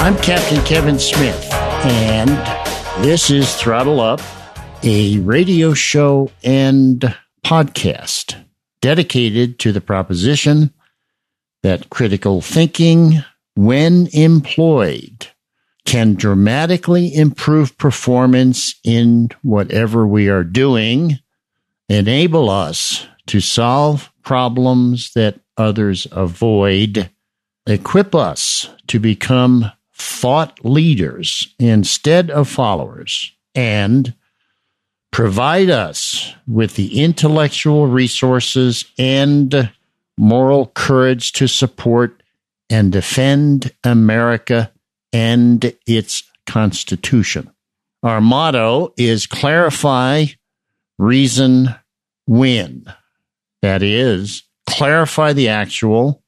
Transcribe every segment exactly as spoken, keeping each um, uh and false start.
I'm Captain Kevin Smith, and this is Throttle Up, a radio show and podcast dedicated to the proposition that critical thinking, when employed, can dramatically improve performance in whatever we are doing, enable us to solve problems that others avoid, equip us to become thought leaders instead of followers, and provide us with the intellectual resources and moral courage to support and defend America and its Constitution. Our motto is clarify, reason, win. That is, clarify the actual,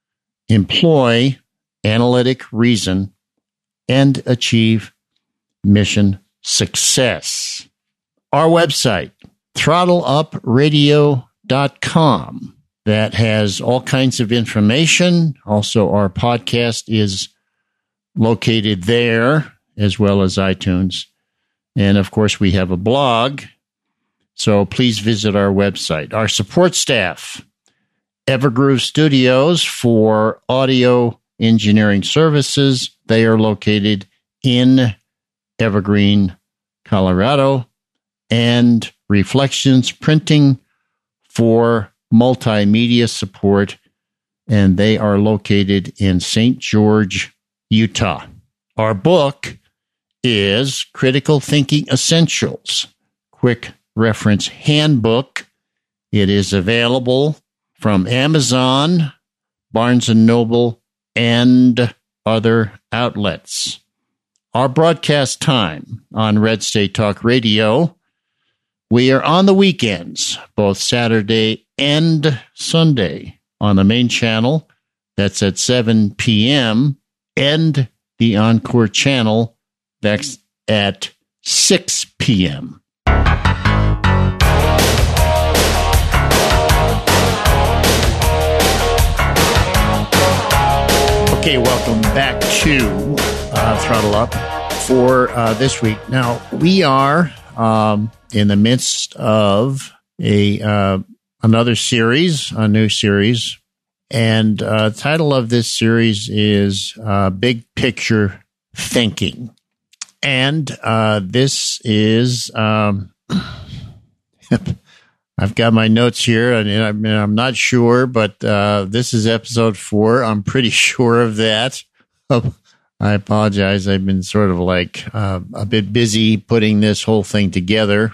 employ analytic reason, and achieve mission success. Our website, throttle up radio dot com, that has all kinds of information. Also, our podcast is located there, as well as iTunes. And, of course, we have a blog, so please visit our website. Our support staff, Evergroove Studios for audio engineering services. They are located in Evergreen, Colorado, and Reflections Printing for multimedia support, and they are located in Saint George, Utah. Our book is Critical Thinking Essentials, Quick Reference Handbook. It is available from Amazon, Barnes and Noble, and other outlets. Our broadcast time on Red State Talk Radio, we are on the weekends, both Saturday and Sunday, on the main channel. That's at seven p.m., and the Encore channel, that's at six p.m. Okay, welcome back to uh, Throttle Up for uh, this week. Now, we are um, in the midst of a uh, another series, a new series, and uh, the title of this series is uh, Big Picture Thinking. And uh, this is... Um, I've got my notes here, and I'm, I'm not sure, but uh, this is episode four. I'm pretty sure of that. I apologize. I've been sort of like uh, a bit busy putting this whole thing together.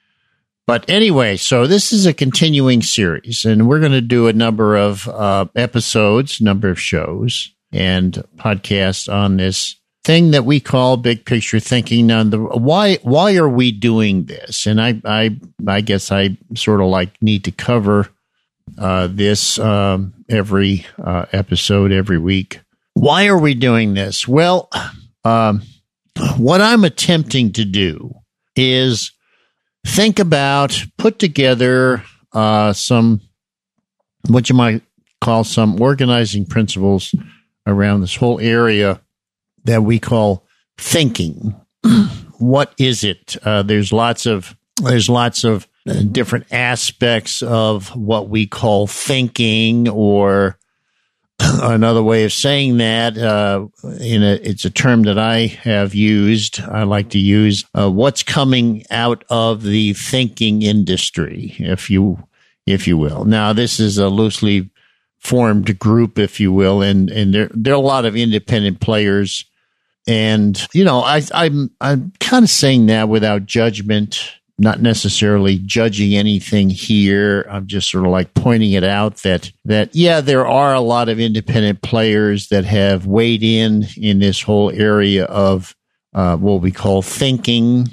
But anyway, so this is a continuing series, and we're going to do a number of uh, episodes, number of shows, and podcasts on this thing that we call big picture thinking. Now, the, why why are we doing this? And I I I guess I sort of like need to cover uh, this um, every uh, episode every week. Why are we doing this? Well, um, what I'm attempting to do is think about, put together uh, some what you might call some organizing principles around this whole area that we call thinking. What is it? Uh, there's lots of there's lots of uh, different aspects of what we call thinking, or another way of saying that. Uh, in a, it's a term that I have used. I like to use uh, what's coming out of the thinking industry, if you if you will. Now, this is a loosely formed group, if you will, and and there there are a lot of independent players. And, you know, I, I'm I'm kind of saying that without judgment, not necessarily judging anything here. I'm just sort of like pointing it out that, that yeah, there are a lot of independent players that have weighed in in this whole area of uh, what we call thinking.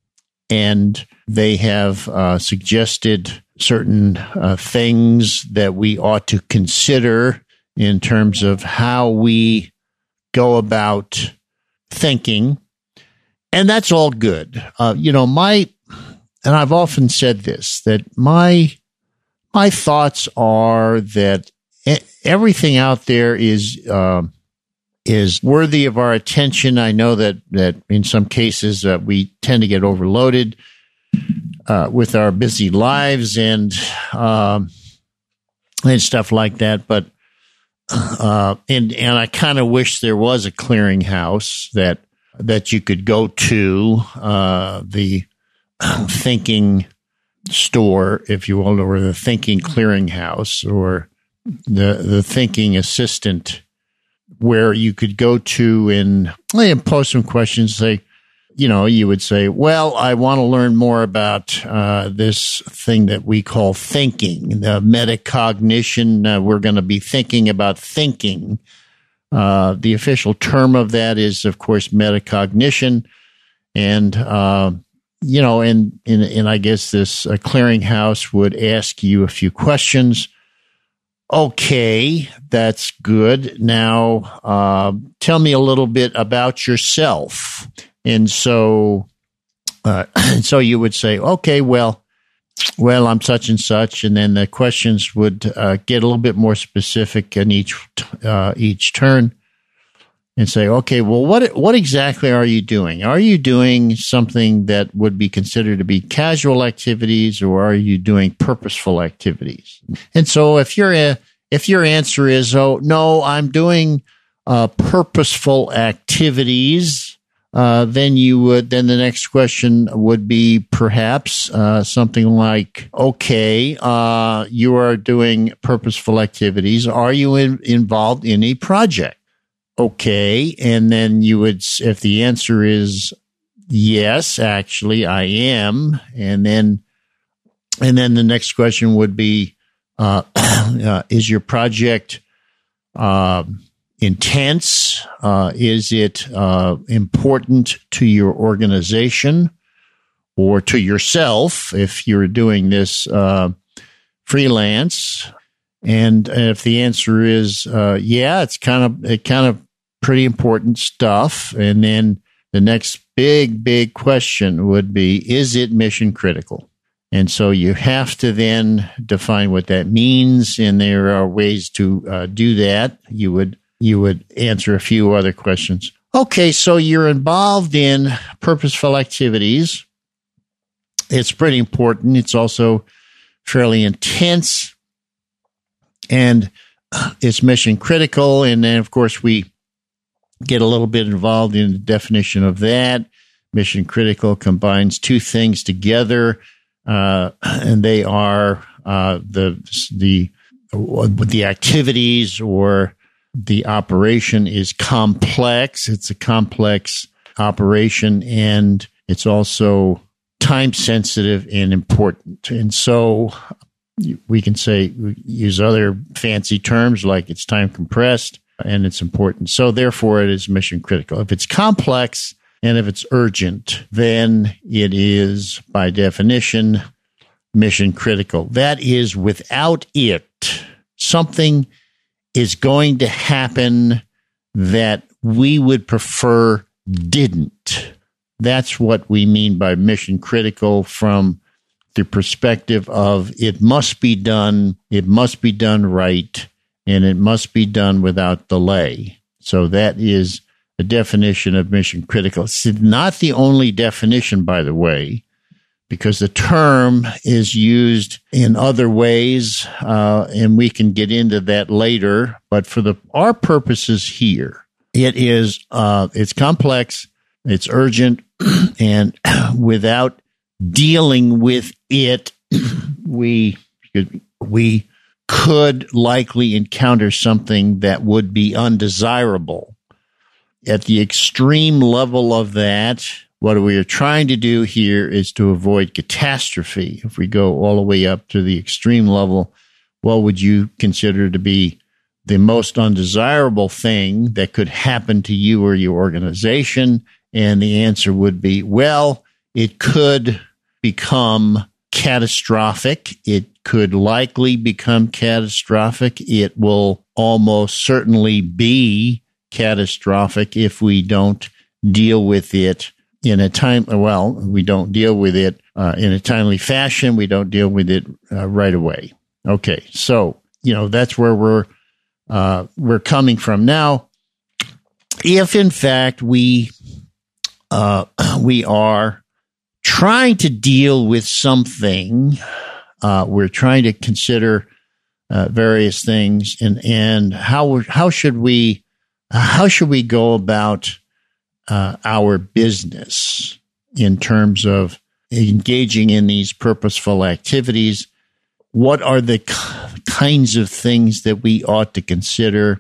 And they have uh, suggested certain uh, things that we ought to consider in terms of how we go about thinking, and that's all good. Uh, you know, my, and I've often said this, that my, my thoughts are that everything out there is, uh, is worthy of our attention. I know that, that in some cases uh, we tend to get overloaded uh, with our busy lives and um, and stuff like that. But uh, and and I kind of wish there was a clearinghouse that that you could go to, uh, the thinking store, if you will, or the thinking clearinghouse, or the the thinking assistant, where you could go to and, and post some questions. Say, you know, you would say, well, I want to learn more about uh, this thing that we call thinking, the metacognition. Uh, we're going to be thinking about thinking. Uh, the official term of that is, of course, metacognition. And, uh, you know, and, and, and I guess this uh, clearinghouse would ask you a few questions. Okay, that's good. Now, uh, tell me a little bit about yourself. And so, uh, so you would say, okay, well, well, I'm such and such. And then the questions would uh, get a little bit more specific in each, uh, each turn, and say, okay, well, what, what exactly are you doing? Are you doing something that would be considered to be casual activities, or are you doing purposeful activities? And so if you're a, if your answer is, oh, no, I'm doing uh, purposeful activities, uh, then you would, then the next question would be perhaps uh, something like, okay, uh, you are doing purposeful activities. Are you in, involved in a project? Okay. And then you would, if the answer is yes, actually, I am. And then, and then the next question would be, uh, uh is your project, uh, intense? Uh, is it, uh, important to your organization or to yourself if you're doing this, uh, freelance? And if the answer is, uh, yeah, it's kind of, it kind of pretty important stuff. And then the next big, big question would be, is it mission critical? And so you have to then define what that means. And there are ways to uh, do that. You would, you would answer a few other questions. Okay. So you're involved in purposeful activities. It's pretty important. It's also fairly intense. And it's mission critical. And then, of course, we get a little bit involved in the definition of that. Mission critical combines two things together, uh, and they are uh, the the the activities or the operation is complex. It's a complex operation, and it's also time sensitive and important. And so we can say, use other fancy terms like it's time compressed and it's important. So therefore it is mission critical. If it's complex and if it's urgent, then it is by definition mission critical. That is, without it, something is going to happen that we would prefer didn't. That's what we mean by mission critical from the perspective of it must be done, it must be done right, and it must be done without delay. So that is a definition of mission critical. It's not the only definition, by the way, because the term is used in other ways, uh, and we can get into that later. But for the our purposes here, it is uh, it's complex, it's urgent, and without dealing with it, we we could likely encounter something that would be undesirable. At the extreme level of that, what we are trying to do here is to avoid catastrophe. If we go all the way up to the extreme level, what would you consider to be the most undesirable thing that could happen to you or your organization? And the answer would be, well, it could become catastrophic. It could likely become catastrophic. It will almost certainly be catastrophic if we don't deal with it in a time. Well, we don't deal with it uh, in a timely fashion. We don't deal with it uh, right away. Okay, so you know that's where we're uh, we're coming from now. if in fact we uh, we are trying to deal with something, uh, we're trying to consider uh, various things, and and how how should we how should we go about uh, our business in terms of engaging in these purposeful activities? What are the k- kinds of things that we ought to consider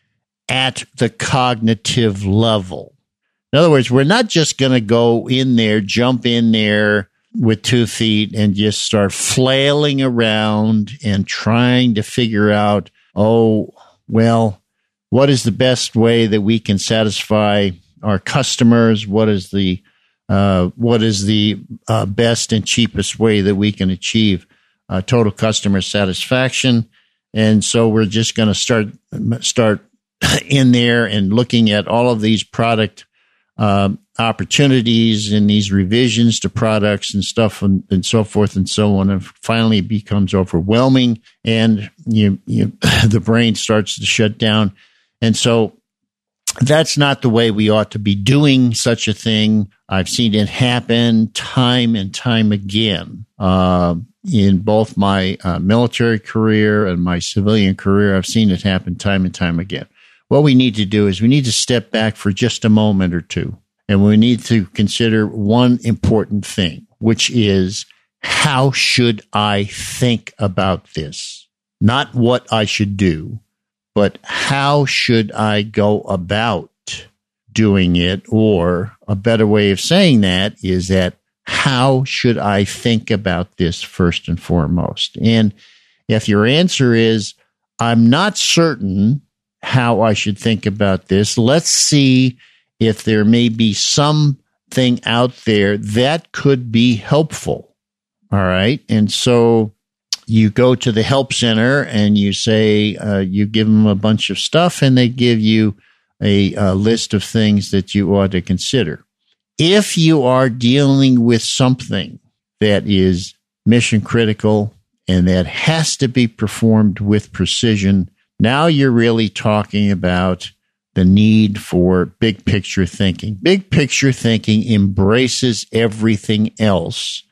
at the cognitive level? In other words, we're not just going to go in there, jump in there with two feet and just start flailing around and trying to figure out, oh, well, what is the best way that we can satisfy our customers? What is the uh, what is the uh, best and cheapest way that we can achieve uh, total customer satisfaction? And so we're just going to start start in there and looking at all of these product uh, opportunities and these revisions to products and stuff and, and so forth and so on. And finally it becomes overwhelming and you, you, the brain starts to shut down. And so that's not the way we ought to be doing such a thing. I've seen it happen time and time again. Uh, in both my uh, military career and my civilian career, I've seen it happen time and time again. What we need to do is we need to step back for just a moment or two, and we need to consider one important thing, which is, how should I think about this? Not what I should do, but how should I go about doing it? Or a better way of saying that is that, how should I think about this first and foremost? And if your answer is, I'm not certain how I should think about this, let's see if there may be something out there that could be helpful. All right. And so you go to the help center and you say, uh, you give them a bunch of stuff and they give you a, a list of things that you ought to consider. If you are dealing with something that is mission critical and that has to be performed with precision, now you're really talking about the need for big picture thinking. Big picture thinking embraces everything else.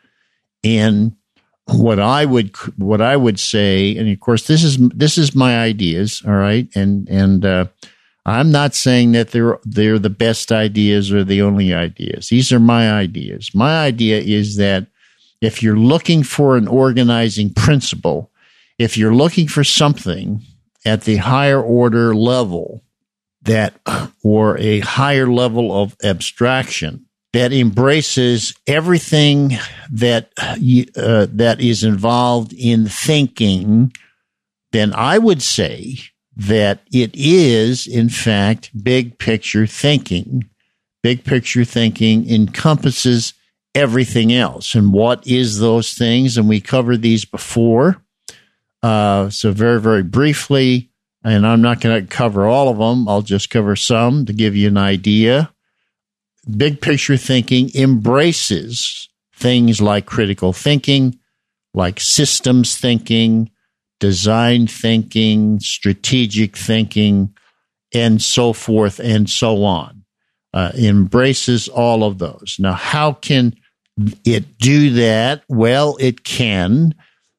And what I would what I would say, and of course this is this is my ideas, all right, and and uh, I'm not saying that they're they're the best ideas or the only ideas. These are my ideas. My idea is that if you're looking for an organizing principle, if you're looking for something at the higher order level that, or a higher level of abstraction that embraces everything that uh, that is involved in thinking, then I would say that it is, in fact, big picture thinking. Big picture thinking encompasses everything else. And what is those things? And we covered these before. Uh, so very, very briefly, and I'm not going to cover all of them. I'll just cover some to give you an idea. Big picture thinking embraces things like critical thinking, like systems thinking, design thinking, strategic thinking, and so forth and so on. Uh, embraces all of those. Now, how can it do that? Well, it can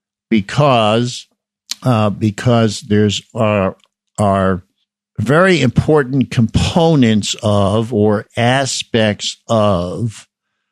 because uh, because there's are are very important components of or aspects of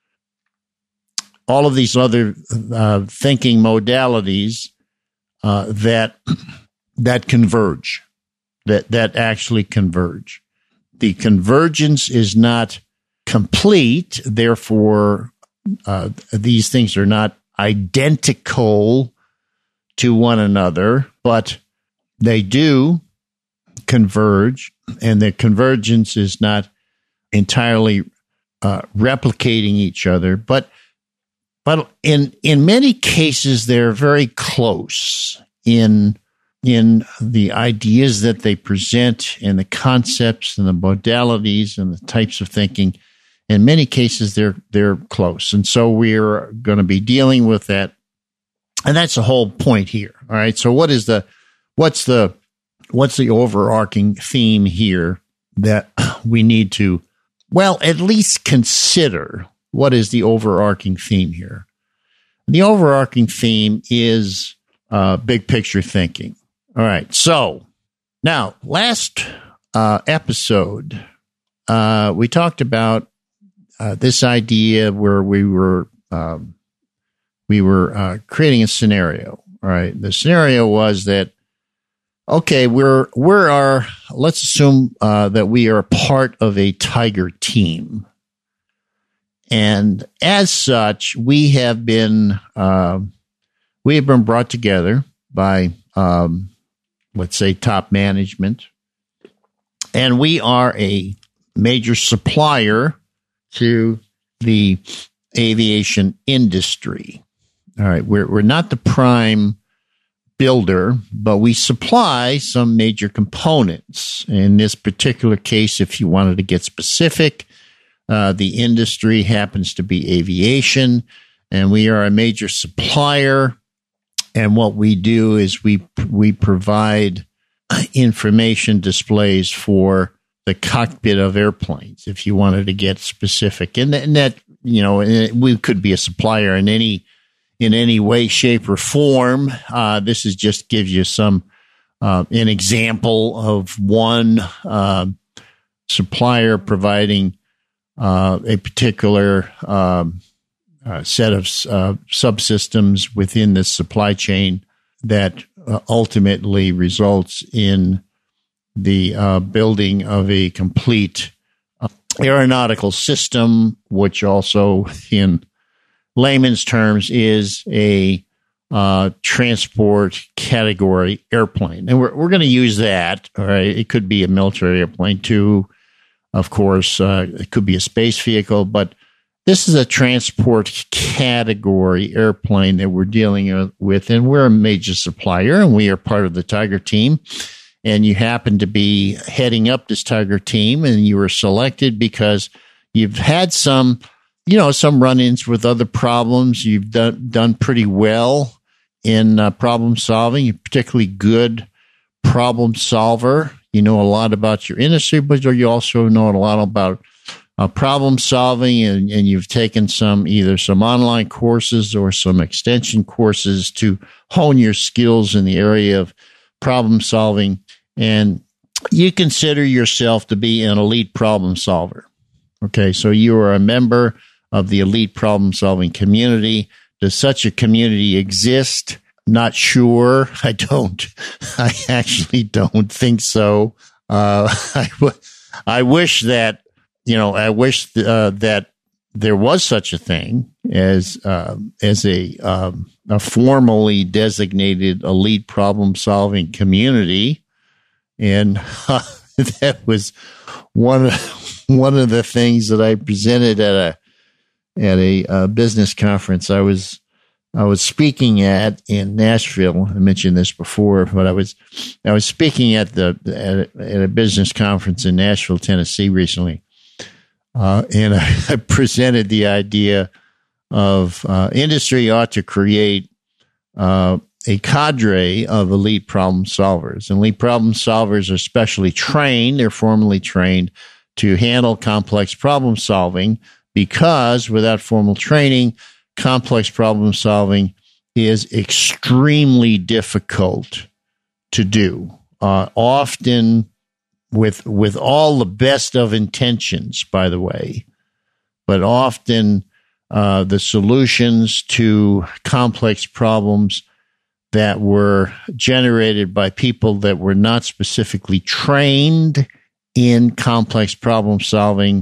all of these other uh, thinking modalities uh, that that converge, that that actually converge. The convergence is not complete, therefore, uh, these things are not identical to one another, but they do converge, and the convergence is not entirely uh, replicating each other, but but in in many cases they're very close in in the ideas that they present and the concepts and the modalities and the types of thinking. In many cases, they're they're close. And so we're going to be dealing with that. And that's the whole point here. All right. So what is the what's the what's the overarching theme here that we need to, well, at least consider what is the overarching theme here. The overarching theme is uh, big picture thinking. All right. So now, last uh, episode, uh, we talked about uh, this idea where we were um, we were uh, creating a scenario. All right. The scenario was that, okay, we're we're our. Let's assume uh, that we are part of a Tiger team, and as such, we have been uh, we have been brought together by, um, let's say, top management, and we are a major supplier to the aviation industry. All right, we're we're not the prime builder, but we supply some major components. In this particular case, if you wanted to get specific, uh, the industry happens to be aviation, and we are a major supplier. And what we do is we we provide information displays for the cockpit of airplanes, if you wanted to get specific. And, and that, you know, we could be a supplier in any in any way, shape, or form. Uh, this is just gives you some uh, an example of one uh, supplier providing uh, a particular um, uh, set of uh, subsystems within the supply chain that uh, ultimately results in the uh, building of a complete uh, aeronautical system, which also in layman's terms is a uh, transport category airplane. And we're, we're going to use that. All right. It could be a military airplane too. Of course, uh, it could be a space vehicle, but this is a transport category airplane that we're dealing with. And we're a major supplier, and we are part of the Tiger team. And you happen to be heading up this Tiger team, and you were selected because you've had some You know, some run-ins with other problems. You've done done pretty well in uh, problem solving. You're a particularly good problem solver. You know a lot about your industry, but you also know a lot about uh, problem solving, and, and you've taken some either some online courses or some extension courses to hone your skills in the area of problem solving. And you consider yourself to be an elite problem solver. Okay, so you are a member of the elite problem-solving community. Does such a community exist? Not sure. I don't. I actually don't think so. Uh, I, w- I wish that, you know, I wish uh, that there was such a thing as uh, as a um, a formally designated elite problem-solving community, and uh, that was one of one of the things that I presented at a at a uh, business conference I was I was speaking at in Nashville. I mentioned this before, but I was I was speaking at the at a, at a business conference in Nashville, Tennessee recently, uh, and I, I presented the idea of uh, industry ought to create uh, a cadre of elite problem solvers. And elite problem solvers are specially trained; they're formally trained to handle complex problem solving. Because without formal training, complex problem solving is extremely difficult to do. Uh, often, with with all the best of intentions, by the way, but often uh, the solutions to complex problems that were generated by people that were not specifically trained in complex problem solving.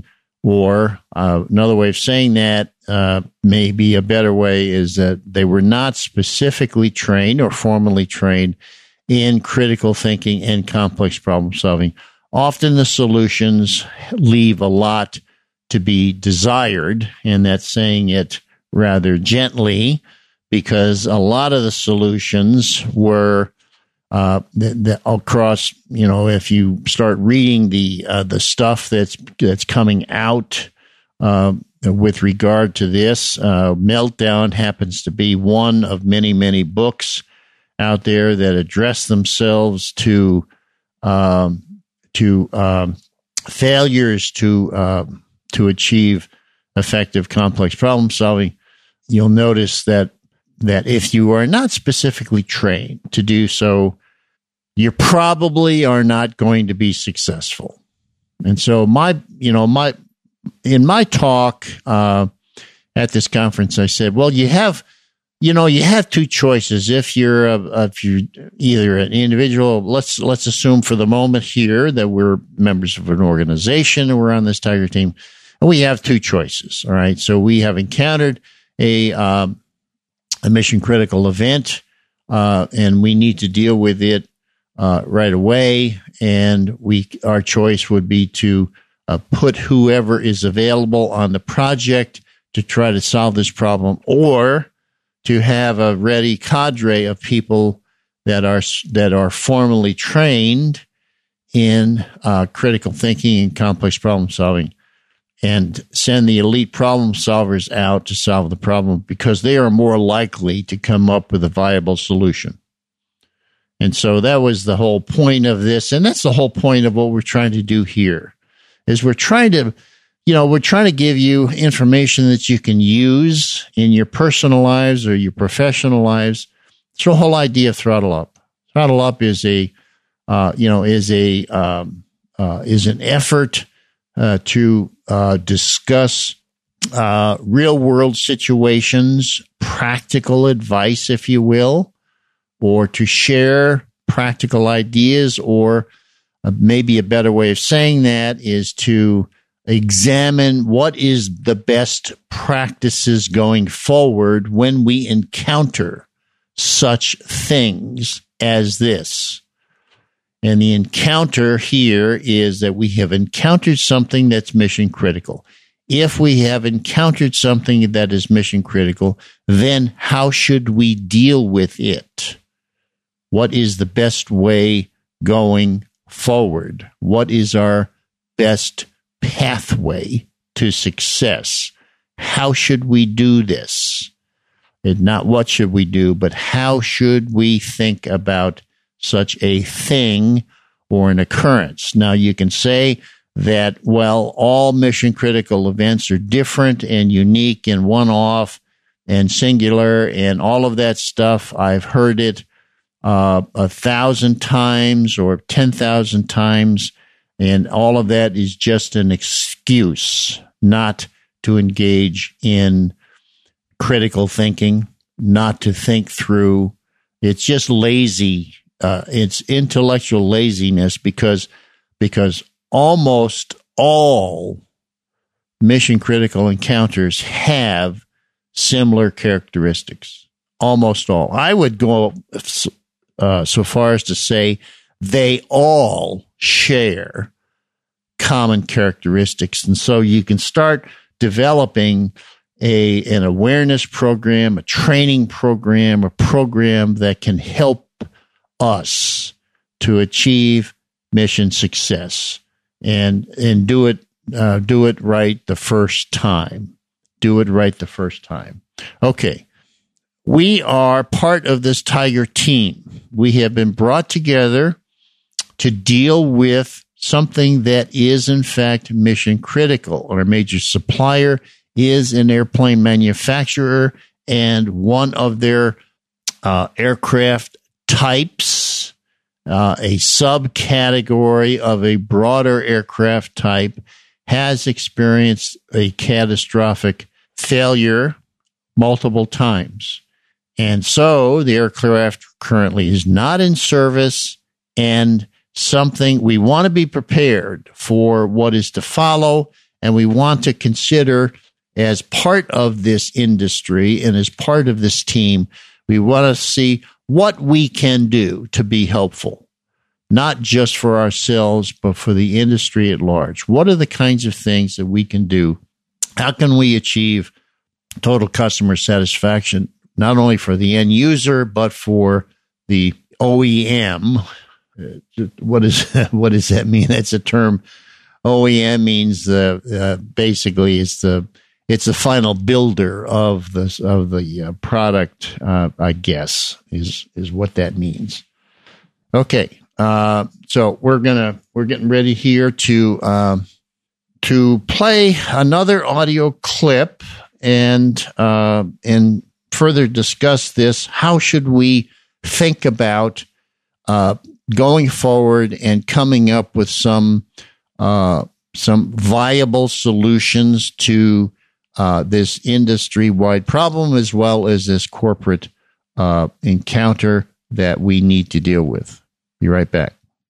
Or uh, another way of saying that, uh, maybe a better way, is that they were not specifically trained or formally trained in critical thinking and complex problem solving. Often the solutions leave a lot to be desired, and that's saying it rather gently, because a lot of the solutions were Uh, the, the, across, you know, if you start reading the uh, the stuff that's that's coming out uh, with regard to this, uh, Meltdown happens to be one of many, many books out there that address themselves to um, to um, failures to uh, to achieve effective complex problem solving, you'll notice that that if you are not specifically trained to do so, you probably are not going to be successful. And so my, you know, my, in my talk uh, at this conference, I said, well, you have, you know, you have two choices. If you're, a, if you're either an individual, let's, let's assume for the moment here that we're members of an organization and we're on this Tiger team, and we have two choices. All right. So we have encountered a, um, a mission critical event, uh, and we need to deal with it uh, right away. And we, our choice would be to uh, put whoever is available on the project to try to solve this problem, or to have a ready cadre of people that are that are formally trained in uh, critical thinking and complex problem solving, and send the elite problem solvers out to solve the problem because they are more likely to come up with a viable solution. And so that was the whole point of this. And that's the whole point of what we're trying to do here, is we're trying to, you know, we're trying to give you information that you can use in your personal lives or your professional lives. It's the whole idea of Throttle Up. Throttle Up is a, uh, you know, is a, um, uh, is an effort uh, to uh, discuss uh, real world situations, practical advice, if you will, or to share practical ideas, or uh, maybe a better way of saying that is to examine what is the best practices going forward when we encounter such things as this. And the encounter here is that we have encountered something that's mission critical. If we have encountered something that is mission critical, then how should we deal with it? What is the best way going forward? What is our best pathway to success? How should we do this? And not what should we do, but how should we think about such a thing or an occurrence? Now, you can say that, well, all mission critical events are different and unique and one-off and singular and all of that stuff. I've heard it uh, a thousand times or ten thousand times, and all of that is just an excuse not to engage in critical thinking, not to think through. It's just lazy. Uh, it's intellectual laziness because because almost all mission critical encounters have similar characteristics. Almost all. I would go uh, so far as to say they all share common characteristics, and so you can start developing a an awareness program, a training program, a program that can help us to achieve mission success, and and do it uh, do it right the first time. Do it right the first time. Okay, we are part of this Tiger team. We have been brought together to deal with something that is in fact mission critical. Our major supplier is an airplane manufacturer, and one of their uh, aircraft types, uh, a subcategory of a broader aircraft type, has experienced a catastrophic failure multiple times. And so the aircraft currently is not in service, and something we want to be prepared for what is to follow, and we want to consider as part of this industry and as part of this team, we want to see what we can do to be helpful, not just for ourselves, but for the industry at large. What are the kinds of things that we can do? How can we achieve total customer satisfaction, not only for the end user, but for the O E M? What is what does that mean? That's a term. O E M means the uh, basically it's the it's the final builder of the of the uh, product. Uh, I guess is is what that means. Okay, uh, so we're gonna we're getting ready here to uh, to play another audio clip and uh, and further discuss this. How should we think about uh, going forward and coming up with some uh, some viable solutions to uh, this industry-wide problem, as well as this corporate uh, encounter that we need to deal with. Be right back.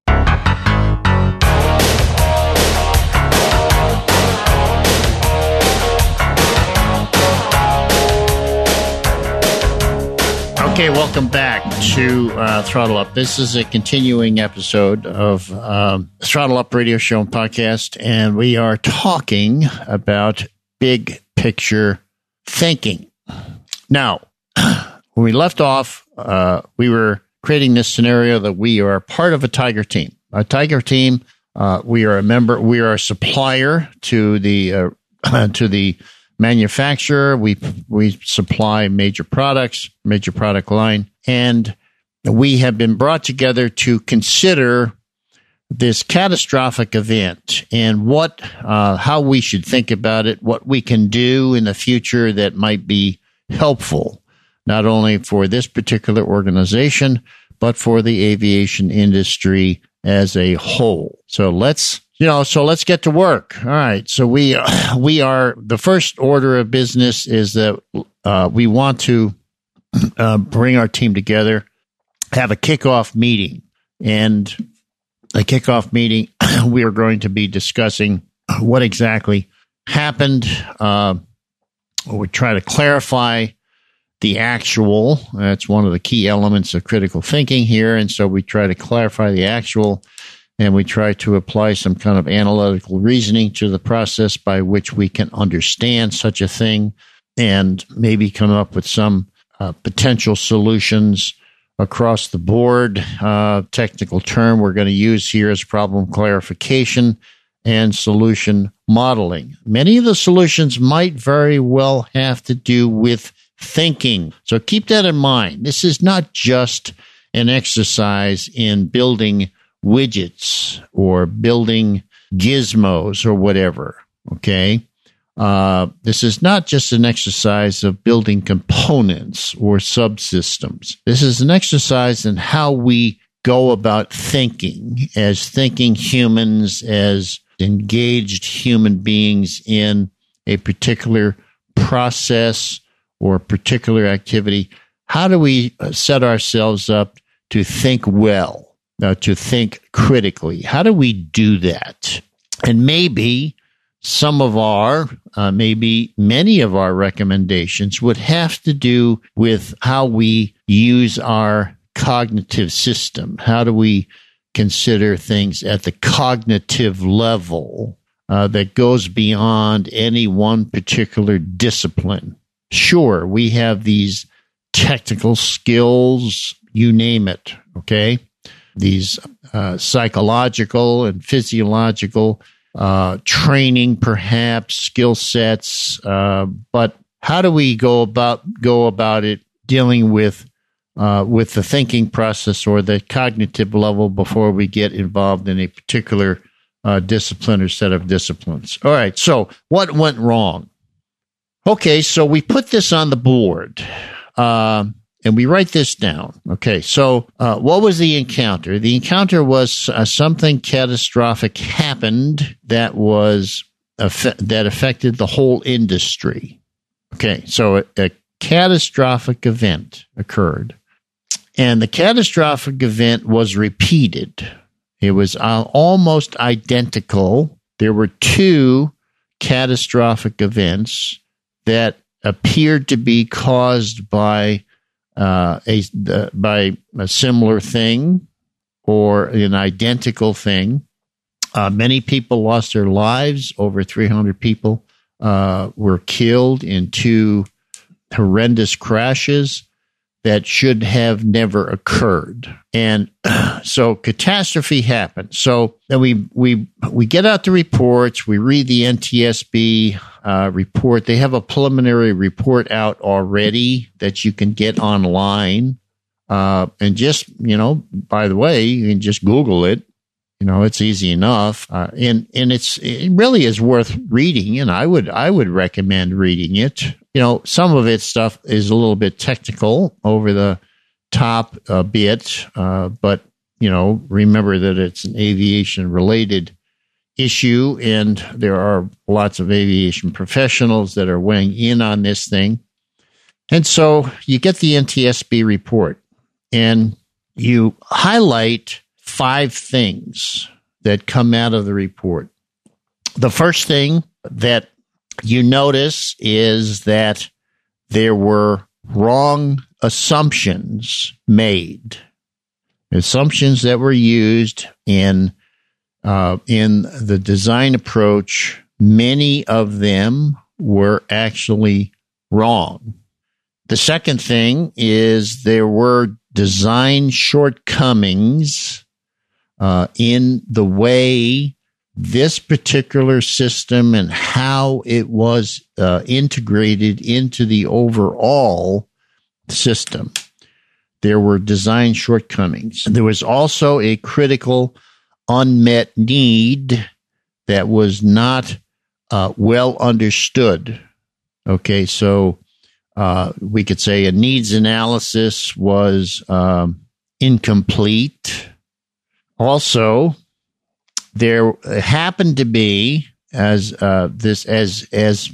Okay, welcome back to uh, Throttle Up. This is a continuing episode of um, Throttle Up Radio Show and Podcast, and we are talking about big picture thinking. Now, when we left off, uh, we were creating this scenario that we are part of a Tiger team. A Tiger team, uh, we are a member, we are a supplier to the uh, to the manufacturer. We we supply major products, major product line, and we have been brought together to consider this catastrophic event and what uh, how we should think about it, what we can do in the future that might be helpful, not only for this particular organization, but for the aviation industry as a whole. So let's You know, so let's get to work. All right. So we uh, we are the first order of business is that uh, we want to uh, bring our team together, have a kickoff meeting, and a kickoff meeting. We are going to be discussing what exactly happened. Uh, we try to clarify the actual. That's one of the key elements of critical thinking here, and so we try to clarify the actual. And we try to apply some kind of analytical reasoning to the process by which we can understand such a thing and maybe come up with some uh, potential solutions across the board. Uh, technical term we're going to use here is problem clarification and solution modeling. Many of the solutions might very well have to do with thinking. So keep that in mind. This is not just an exercise in building widgets or building gizmos or whatever, okay? Uh, this is not just an exercise of building components or subsystems. This is an exercise in how we go about thinking as thinking humans, as engaged human beings in a particular process or particular activity. How do we set ourselves up to think well? Uh, to think critically? How do we do that? And maybe some of our, uh, maybe many of our recommendations would have to do with how we use our cognitive system. How do we consider things at the cognitive level uh, that goes beyond any one particular discipline? Sure, we have these technical skills, you name it, okay? These uh, psychological and physiological uh, training, perhaps skill sets, uh, but how do we go about go about it dealing with uh, with the thinking process or the cognitive level before we get involved in a particular uh, discipline or set of disciplines? All right. So what went wrong? Okay, so we put this on the board. Uh, And we write this down. Okay, so uh, what was the encounter? The encounter was uh, something catastrophic happened that was aff- that affected the whole industry. Okay, so a, a catastrophic event occurred, and the catastrophic event was repeated. It was uh, almost identical. There were two catastrophic events that appeared to be caused by Uh, a uh, by a similar thing or an identical thing. Uh, many people lost their lives. Over three hundred people uh, were killed in two horrendous crashes that should have never occurred. And so catastrophe happened. So then we we we get out the reports. We read the N T S B uh, report. They have a preliminary report out already that you can get online. Uh, and just, you know, by the way, you can just Google it. You know, it's easy enough. Uh, and, and it's, it really is worth reading. And I would, I would recommend reading it. You know, some of its stuff is a little bit technical, over the top a bit. Uh, but, you know, remember that it's an aviation related issue, and there are lots of aviation professionals that are weighing in on this thing. And so you get the N T S B report, and you highlight five things that come out of the report. The first thing that you notice is that there were wrong assumptions made, assumptions that were used in uh, in the design approach. Many of them were actually wrong. The second thing is there were design shortcomings uh, in the way this particular system and how it was uh, integrated into the overall system. There were design shortcomings. There was also a critical unmet need that was not uh, well understood. Okay, so uh, we could say a needs analysis was um, incomplete. Also, there happened to be, as uh, this as as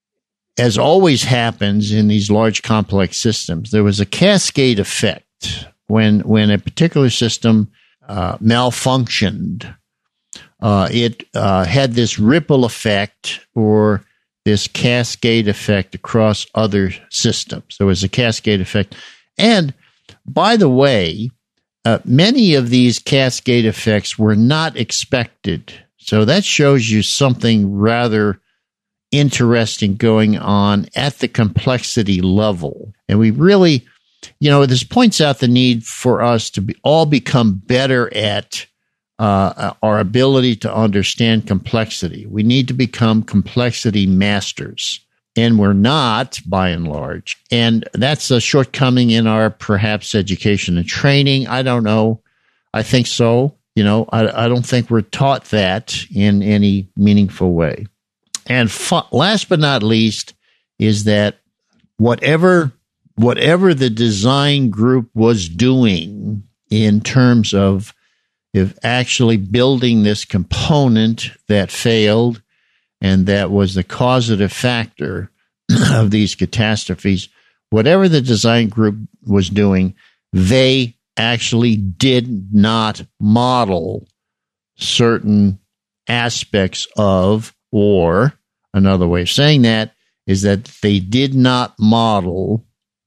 as always happens in these large complex systems, there was a cascade effect when when a particular system uh, malfunctioned. Uh, it uh, had this ripple effect or this cascade effect across other systems. There was a cascade effect, and by the way, Uh, many of these cascade effects were not expected. So that shows you something rather interesting going on at the complexity level. And we really, you know, this points out the need for us to be, all become better at uh, our ability to understand complexity. We need to become complexity masters. And we're not, by and large. And that's a shortcoming in our perhaps education and training. I don't know. I think so. You know, I, I don't think we're taught that in any meaningful way. And fu- last but not least is that whatever whatever the design group was doing in terms of if actually building this component that failed, and that was the causative factor of these catastrophes, whatever the design group was doing, they actually did not model certain aspects of, or another way of saying that is that they did not model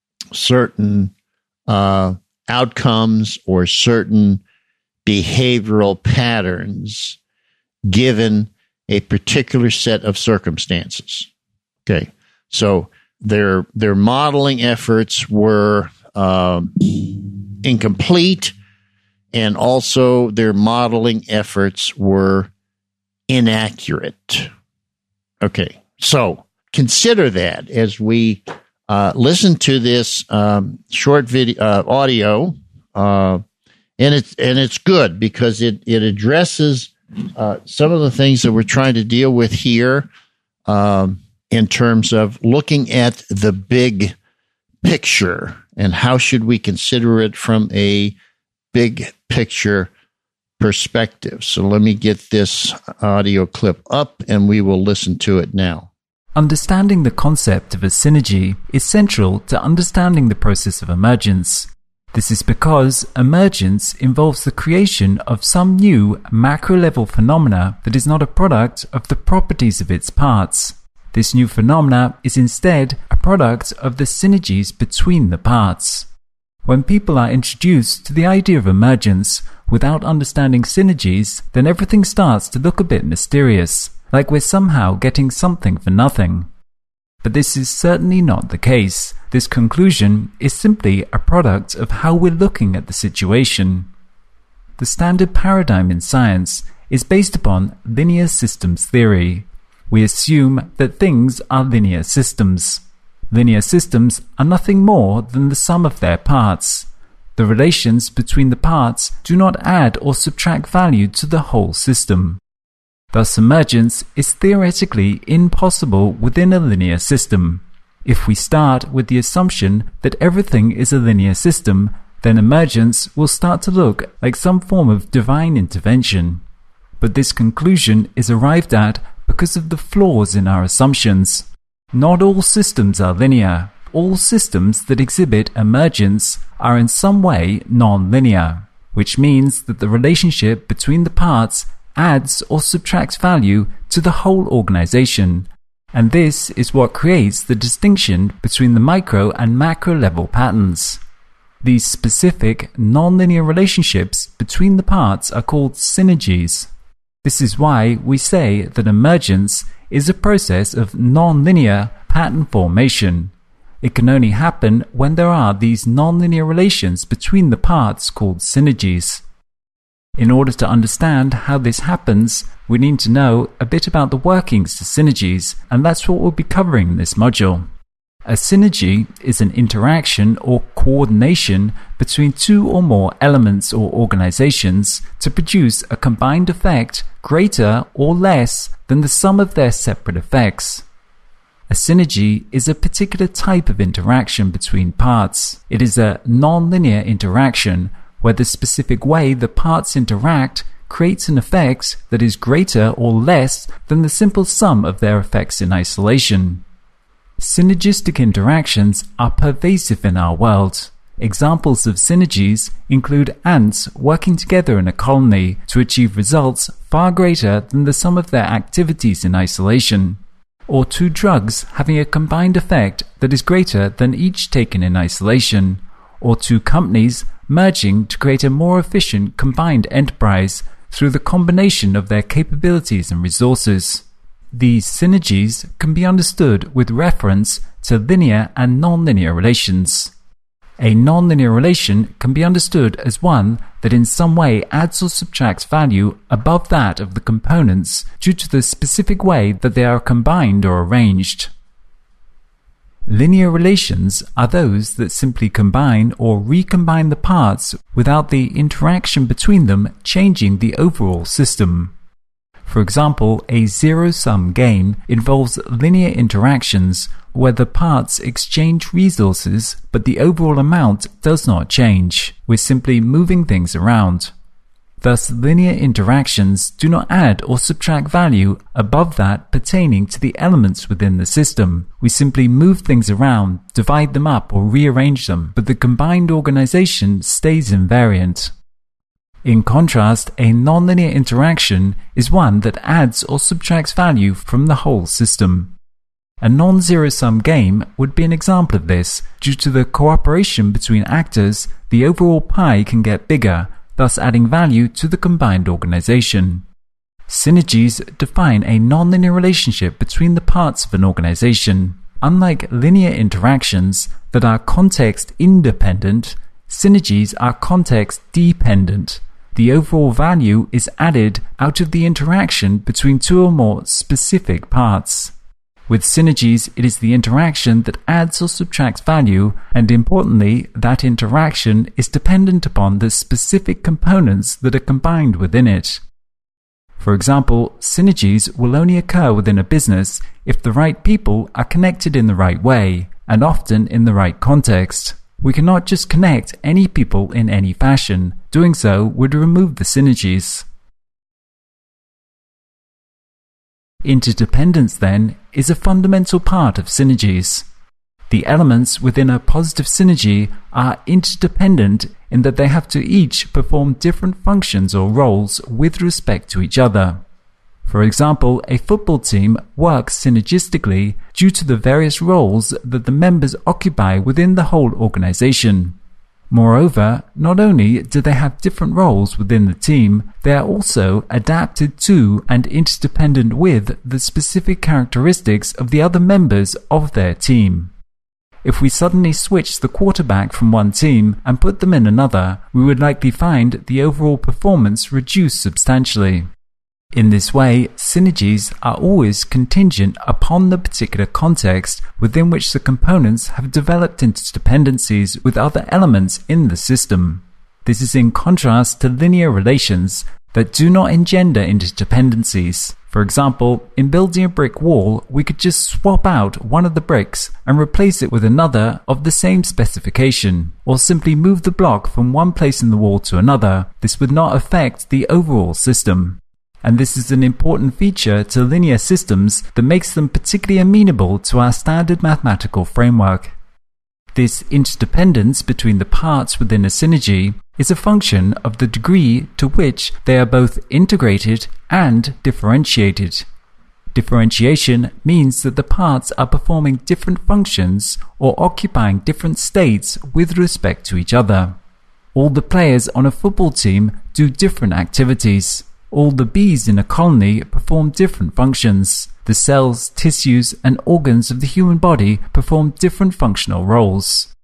certain uh, outcomes or certain behavioral patterns given a particular set of circumstances. Okay, so their their modeling efforts were um, incomplete, and also their modeling efforts were inaccurate. Okay, so consider that as we uh, listen to this um, short video uh, audio, uh, and it's and it's good because it it addresses Uh, some of the things that we're trying to deal with here um, in terms of looking at the big picture and how should we consider it from a big picture perspective. So let me get this audio clip up and we will listen to it now. Understanding the concept of a synergy is central to understanding the process of emergence. This is because emergence involves the creation of some new macro-level phenomena that is not a product of the properties of its parts. This new phenomena is instead a product of the synergies between the parts. When people are introduced to the idea of emergence without understanding synergies, then everything starts to look a bit mysterious, like we're somehow getting something for nothing. But this is certainly not the case. This conclusion is simply a product of how we're looking at the situation. The standard paradigm in science is based upon linear systems theory. We assume that things are linear systems. Linear systems are nothing more than the sum of their parts. The relations between the parts do not add or subtract value to the whole system. Thus, emergence is theoretically impossible within a linear system. If we start with the assumption that everything is a linear system, then emergence will start to look like some form of divine intervention. But this conclusion is arrived at because of the flaws in our assumptions. Not all systems are linear. All systems that exhibit emergence are in some way non-linear, which means that the relationship between the parts adds or subtracts value to the whole organization, and this is what creates the distinction between the micro and macro level patterns. These specific non-linear relationships between the parts are called synergies. This is why we say that emergence is a process of non-linear pattern formation. It can only happen when there are these non-linear relations between the parts called synergies. In order to understand how this happens, we need to know a bit about the workings of synergies, and that's what we'll be covering in this module. A synergy is an interaction or coordination between two or more elements or organizations to produce a combined effect greater or less than the sum of their separate effects. A synergy is a particular type of interaction between parts. It is a non-linear interaction where the specific way the parts interact creates an effect that is greater or less than the simple sum of their effects in isolation. Synergistic interactions are pervasive in our world. Examples of synergies include ants working together in a colony to achieve results far greater than the sum of their activities in isolation, or two drugs having a combined effect that is greater than each taken in isolation, or two companies merging to create a more efficient combined enterprise through the combination of their capabilities and resources. These synergies can be understood with reference to linear and non-linear relations. A non-linear relation can be understood as one that in some way adds or subtracts value above that of the components due to the specific way that they are combined or arranged. Linear relations are those that simply combine or recombine the parts without the interaction between them changing the overall system. For example, a zero-sum game involves linear interactions where the parts exchange resources but the overall amount does not change. We're simply moving things around. Thus, linear interactions do not add or subtract value above that pertaining to the elements within the system. We simply move things around, divide them up or rearrange them, but the combined organization stays invariant. In contrast, a nonlinear interaction is one that adds or subtracts value from the whole system. A non-zero-sum game would be an example of this. Due to the cooperation between actors, the overall pie can get bigger, thus adding value to the combined organization. Synergies define a nonlinear relationship between the parts of an organization. Unlike linear interactions that are context-independent, synergies are context-dependent. The overall value is added out of the interaction between two or more specific parts. With synergies, it is the interaction that adds or subtracts value, and importantly, that interaction is dependent upon the specific components that are combined within it. For example, synergies will only occur within a business if the right people are connected in the right way, and often in the right context. We cannot just connect any people in any fashion. Doing so would remove the synergies. Interdependence, then, is a fundamental part of synergies. The elements within a positive synergy are interdependent in that they have to each perform different functions or roles with respect to each other. For example, a football team works synergistically due to the various roles that the members occupy within the whole organization. Moreover, not only do they have different roles within the team, they are also adapted to and interdependent with the specific characteristics of the other members of their team. If we suddenly switch the quarterback from one team and put them in another, we would likely find the overall performance reduced substantially. In this way, synergies are always contingent upon the particular context within which the components have developed interdependencies with other elements in the system. This is in contrast to linear relations that do not engender interdependencies. For example, in building a brick wall, we could just swap out one of the bricks and replace it with another of the same specification, or simply move the block from one place in the wall to another. This would not affect the overall system. And this is an important feature to linear systems that makes them particularly amenable to our standard mathematical framework. This interdependence between the parts within a synergy is a function of the degree to which they are both integrated and differentiated. Differentiation means that the parts are performing different functions or occupying different states with respect to each other. All the players on a football team do different activities. All the bees in a colony perform different functions. The cells, tissues, and organs of the human body perform different functional roles.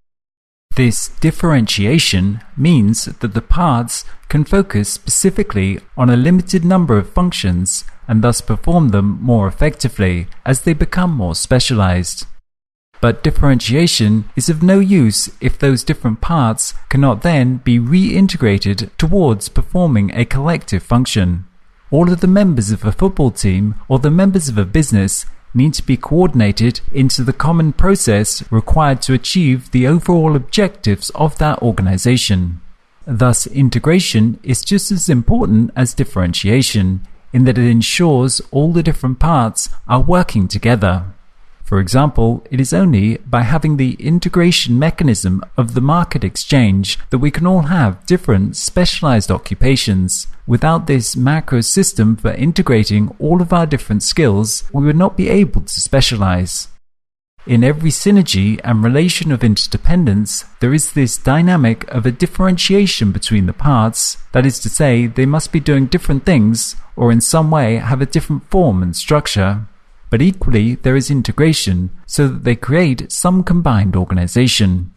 This differentiation means that the parts can focus specifically on a limited number of functions and thus perform them more effectively as they become more specialized. But differentiation is of no use if those different parts cannot then be reintegrated towards performing a collective function. All of the members of a football team or the members of a business need to be coordinated into the common process required to achieve the overall objectives of that organization. Thus, integration is just as important as differentiation in that it ensures all the different parts are working together. For example, it is only by having the integration mechanism of the market exchange that we can all have different specialized occupations. Without this macro system for integrating all of our different skills, we would not be able to specialize. In every synergy and relation of interdependence, there is this dynamic of a differentiation between the parts, that is to say, they must be doing different things or in some way have a different form and structure. But equally, there is integration so that they create some combined organization.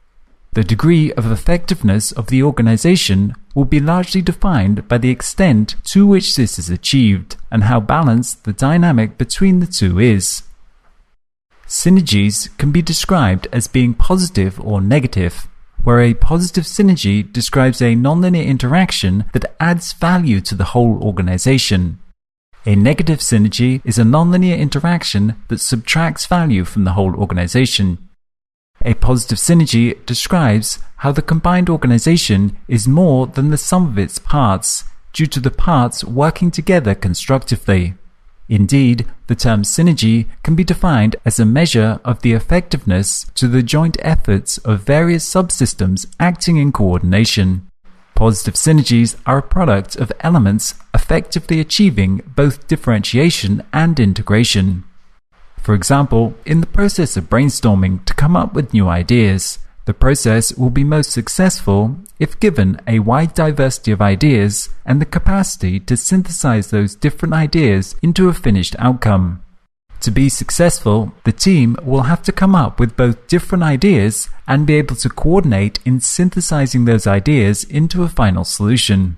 The degree of effectiveness of the organization will be largely defined by the extent to which this is achieved and how balanced the dynamic between the two is. Synergies can be described as being positive or negative, where a positive synergy describes a nonlinear interaction that adds value to the whole organization. A negative synergy is a nonlinear interaction that subtracts value from the whole organization. A positive synergy describes how the combined organization is more than the sum of its parts, due to the parts working together constructively. Indeed, the term synergy can be defined as a measure of the effectiveness to the joint efforts of various subsystems acting in coordination. Positive synergies are a product of elements effectively achieving both differentiation and integration. For example, in the process of brainstorming to come up with new ideas, the process will be most successful if given a wide diversity of ideas and the capacity to synthesize those different ideas into a finished outcome. To be successful, the team will have to come up with both different ideas and be able to coordinate in synthesizing those ideas into a final solution.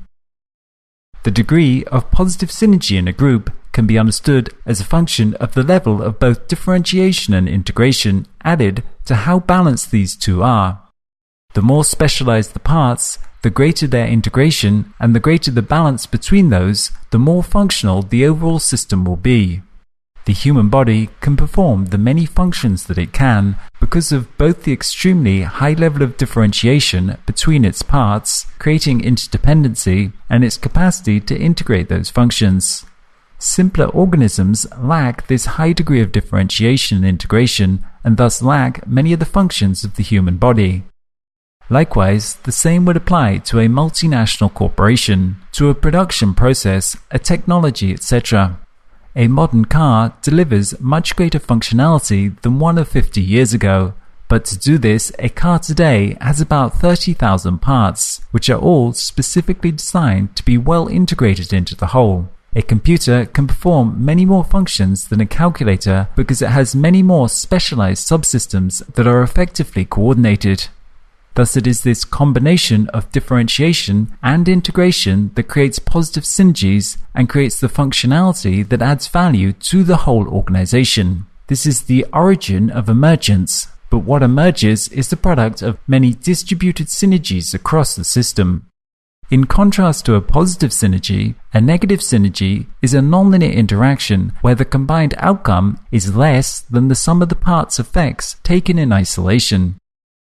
The degree of positive synergy in a group can be understood as a function of the level of both differentiation and integration added to how balanced these two are. The more specialized the parts, the greater their integration, and the greater the balance between those, the more functional the overall system will be. The human body can perform the many functions that it can because of both the extremely high level of differentiation between its parts, creating interdependency, and its capacity to integrate those functions. Simpler organisms lack this high degree of differentiation and integration, and thus lack many of the functions of the human body. Likewise, the same would apply to a multinational corporation, to a production process, a technology, et cetera. A modern car delivers much greater functionality than one of fifty years ago, but to do this, a car today has about thirty thousand parts, which are all specifically designed to be well integrated into the whole. A computer can perform many more functions than a calculator because it has many more specialized subsystems that are effectively coordinated. Thus, it is this combination of differentiation and integration that creates positive synergies and creates the functionality that adds value to the whole organization. This is the origin of emergence, but what emerges is the product of many distributed synergies across the system. In contrast to a positive synergy, a negative synergy is a nonlinear interaction where the combined outcome is less than the sum of the parts effects taken in isolation.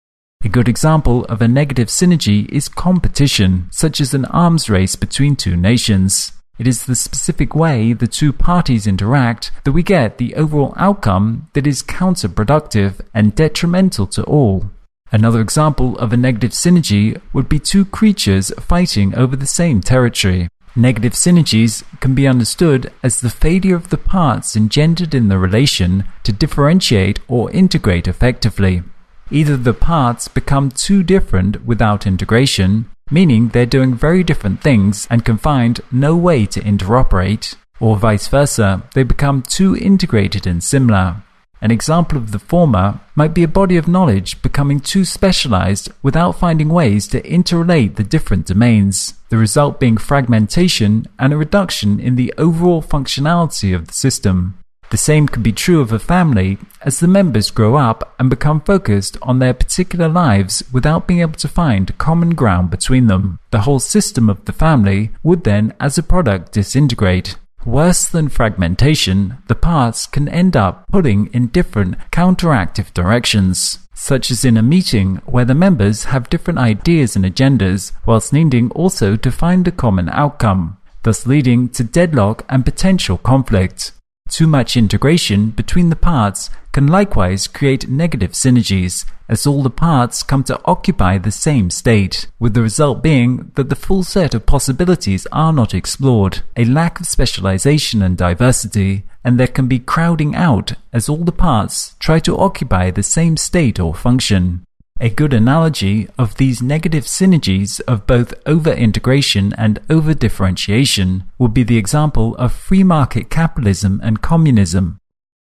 A good example of a negative synergy is competition, such as an arms race between two nations. It is the specific way the two parties interact that we get the overall outcome that is counterproductive and detrimental to all. Another example of a negative synergy would be two creatures fighting over the same territory. Negative synergies can be understood as the failure of the parts engendered in the relation to differentiate or integrate effectively. Either the parts become too different without integration, meaning they're doing very different things and can find no way to interoperate, or vice versa, they become too integrated and similar. An example of the former might be a body of knowledge becoming too specialized without finding ways to interrelate the different domains, the result being fragmentation and a reduction in the overall functionality of the system. The same could be true of a family as the members grow up and become focused on their particular lives without being able to find common ground between them. The whole system of the family would then, as a product, disintegrate. Worse than fragmentation, the parts can end up pulling in different counteractive directions, such as in a meeting where the members have different ideas and agendas whilst needing also to find a common outcome, thus leading to deadlock and potential conflict. Too much integration between the parts can likewise create negative synergies, as all the parts come to occupy the same state, with the result being that the full set of possibilities are not explored, a lack of specialization and diversity, and there can be crowding out as all the parts try to occupy the same state or function. A good analogy of these negative synergies of both over-integration and over-differentiation would be the example of free market capitalism and communism.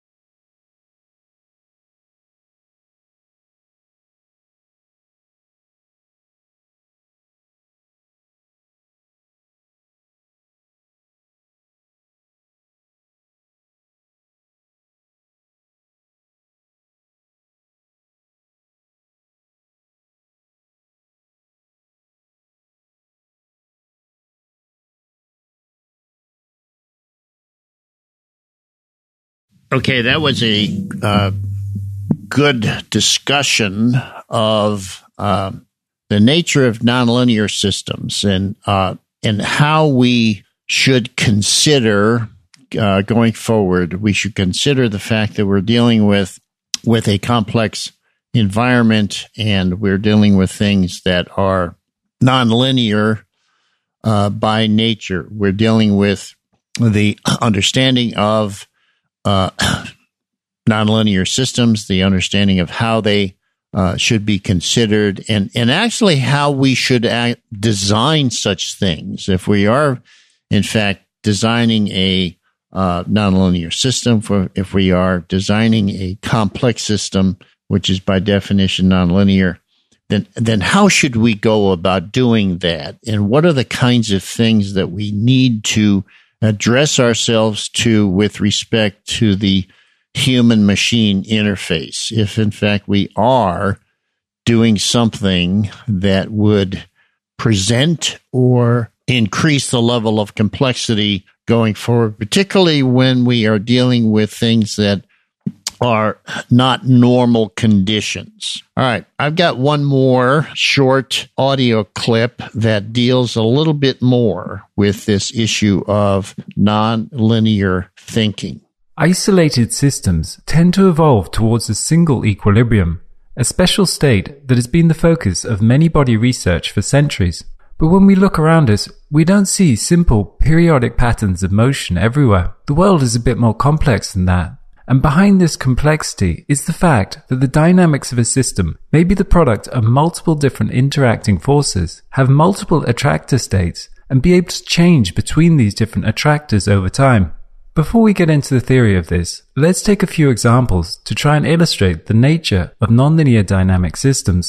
Okay, that was a uh, good discussion of uh, the nature of nonlinear systems and uh, and how we should consider uh, going forward. We should consider the fact that we're dealing with with a complex environment and we're dealing with things that are nonlinear uh, by nature. We're dealing with the understanding of Uh, nonlinear systems, the understanding of how they uh, should be considered, and, and actually how we should act, design such things. If we are, in fact, designing a uh, nonlinear system, for if we are designing a complex system, which is by definition nonlinear, then then how should we go about doing that? And what are the kinds of things that we need to address ourselves to with respect to the human-machine interface, if in fact we are doing something that would present or increase the level of complexity going forward, particularly when we are dealing with things that are not normal conditions. All right, I've got one more short audio clip that deals a little bit more with this issue of nonlinear thinking. Isolated systems tend to evolve towards a single equilibrium, a special state that has been the focus of many body research for centuries. But when we look around us, we don't see simple periodic patterns of motion everywhere. The world is a bit more complex than that. And behind this complexity is the fact that the dynamics of a system may be the product of multiple different interacting forces, have multiple attractor states, and be able to change between these different attractors over time. Before we get into the theory of this, let's take a few examples to try and illustrate the nature of nonlinear dynamic systems.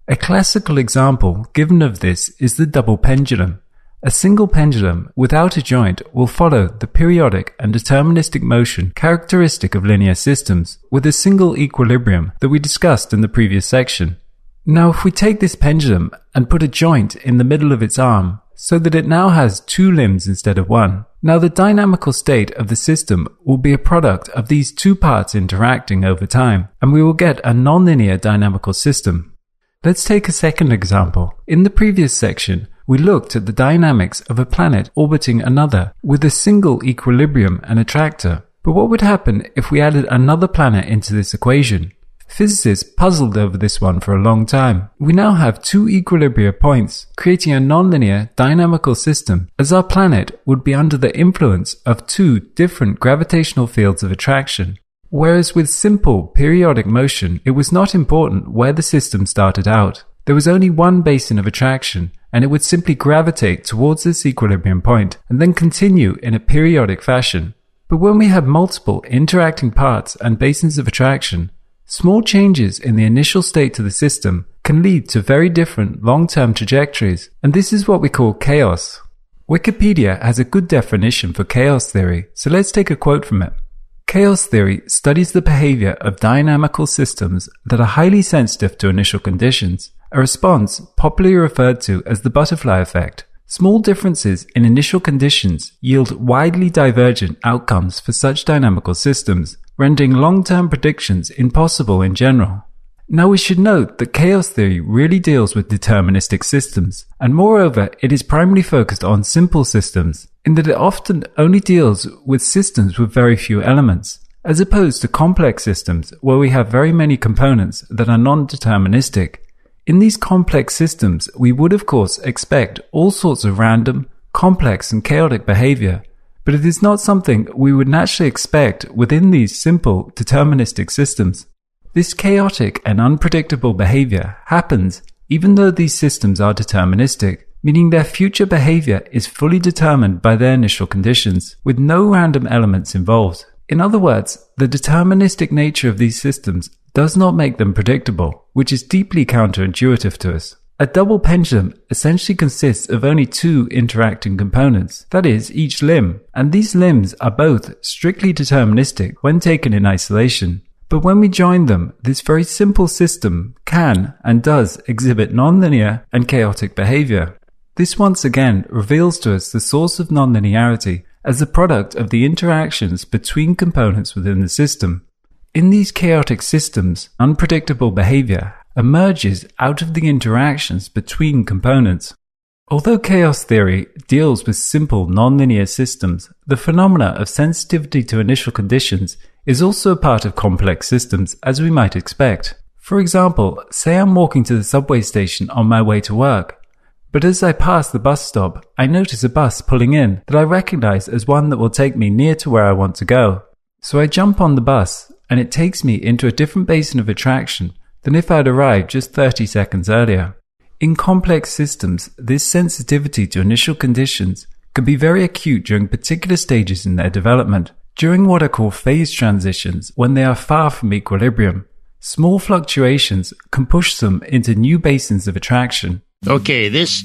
A classical example given of this is the double pendulum. A single pendulum without a joint will follow the periodic and deterministic motion characteristic of linear systems with a single equilibrium that we discussed in the previous section. Now, if we take this pendulum and put a joint in the middle of its arm so that it now has two limbs instead of one, now the dynamical state of the system will be a product of these two parts interacting over time, and we will get a nonlinear dynamical system. Let's take a second example. In the previous section, we looked at the dynamics of a planet orbiting another with a single equilibrium and attractor. But what would happen if we added another planet into this equation? Physicists puzzled over this one for a long time. We now have two equilibria points, creating a nonlinear dynamical system, as our planet would be under the influence of two different gravitational fields of attraction. Whereas with simple periodic motion, it was not important where the system started out. There was only one basin of attraction, and it would simply gravitate towards this equilibrium point and then continue in a periodic fashion. But when we have multiple interacting parts and basins of attraction, small changes in the initial state of the system can lead to very different long-term trajectories, and this is what we call chaos. Wikipedia has a good definition for chaos theory, so let's take a quote from it. Chaos theory studies the behavior of dynamical systems that are highly sensitive to initial conditions, a response popularly referred to as the butterfly effect. Small differences in initial conditions yield widely divergent outcomes for such dynamical systems, rendering long-term predictions impossible in general. Now we should note that chaos theory really deals with deterministic systems, and moreover it is primarily focused on simple systems, in that it often only deals with systems with very few elements, as opposed to complex systems where we have very many components that are non-deterministic. In these complex systems, we would of course expect all sorts of random, complex and chaotic behavior, but it is not something we would naturally expect within these simple deterministic systems. This chaotic and unpredictable behavior happens even though these systems are deterministic, meaning their future behavior is fully determined by their initial conditions, with no random elements involved. In other words, the deterministic nature of these systems does not make them predictable, which is deeply counterintuitive to us. A double pendulum essentially consists of only two interacting components, that is, each limb, and these limbs are both strictly deterministic when taken in isolation. But when we join them, this very simple system can and does exhibit nonlinear and chaotic behavior. This once again reveals to us the source of nonlinearity as the product of the interactions between components within the system. In these chaotic systems, unpredictable behavior emerges out of the interactions between components. Although chaos theory deals with simple nonlinear systems, the phenomena of sensitivity to initial conditions is also a part of complex systems, as we might expect. For example, say I'm walking to the subway station on my way to work, but as I pass the bus stop, I notice a bus pulling in that I recognize as one that will take me near to where I want to go. So I jump on the bus, and it takes me into a different basin of attraction than if I had arrived just thirty seconds earlier. In complex systems, this sensitivity to initial conditions can be very acute during particular stages in their development, during what are called phase transitions when they are far from equilibrium. Small fluctuations can push them into new basins of attraction. Okay, this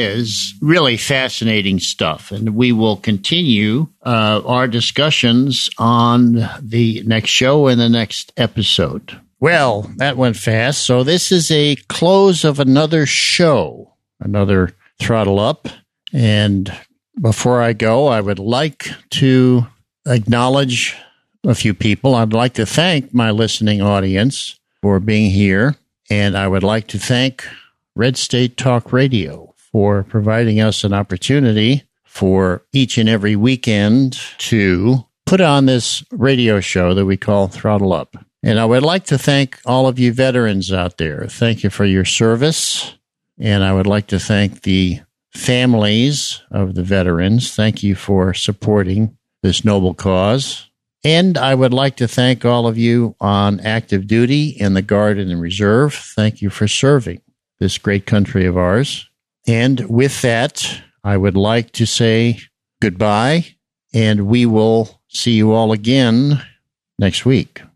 is really fascinating stuff, and we will continue uh, our discussions on the next show and the next episode. Well, that went fast. So this is a close of another show, another Throttle Up. And before I go, I would like to acknowledge a few people. I'd like to thank my listening audience for being here. And I would like to thank Red State Talk Radio for providing us an opportunity for each and every weekend to put on this radio show that we call Throttle Up. And I would like to thank all of you veterans out there. Thank you for your service. And I would like to thank the families of the veterans. Thank you for supporting this noble cause. And I would like to thank all of you on active duty in the Guard and the Reserve. Thank you for serving this great country of ours. And with that, I would like to say goodbye, and we will see you all again next week.